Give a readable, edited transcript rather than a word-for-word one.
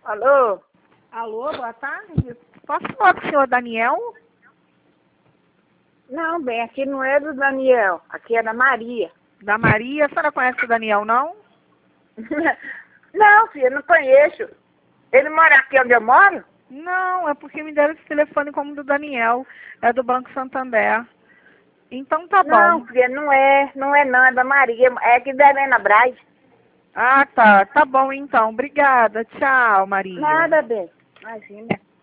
Alô? Alô, boa tarde. Posso falar com o senhor Daniel? Não, bem, aqui não é do Daniel, aqui é da Maria. Da Maria? A senhora conhece o Daniel, não? Não, filha, não conheço. Ele mora aqui onde eu moro? Não, é porque me deram esse telefone como do Daniel. É do Banco Santander. Então tá Não, bom. filha, não é da Maria, é aqui da Helena Braz. Ah, tá. Tá bom então. Obrigada. Tchau, Maria. Nada, bem. Imagina.